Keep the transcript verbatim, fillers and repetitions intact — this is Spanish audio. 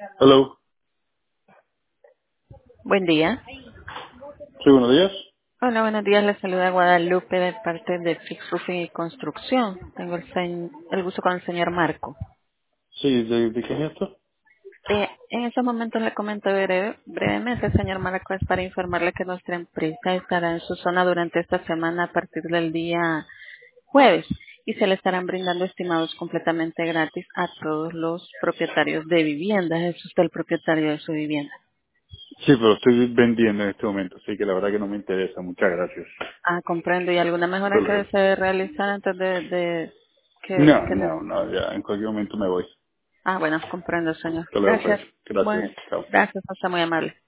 Hello. Buen día. Sí, buenos días. Hola, buenos días. Les saluda Guadalupe de parte de Fix Roofing y Construcción. Tengo el, se- el gusto con el señor Marco. Sí, ¿de, de qué es esto? Eh, en estos momentos le comento breve- brevemente, señor Marco, es para informarle que nuestra empresa estará en su zona durante esta semana a partir del día jueves y se le estarán brindando estimados completamente gratis a todos los propietarios de viviendas. ¿Es usted el propietario de su vivienda? Sí, pero estoy vendiendo en este momento, así que la verdad que no me interesa. Muchas gracias. Ah, comprendo. ¿Y alguna Hasta mejora que luego. desee realizar antes de, de que, No, que no, le... no, ya en cualquier momento me voy. Ah, bueno, comprendo, señor. Hasta luego, pues. Gracias. Gracias. Bueno, Chao. gracias, está muy amable.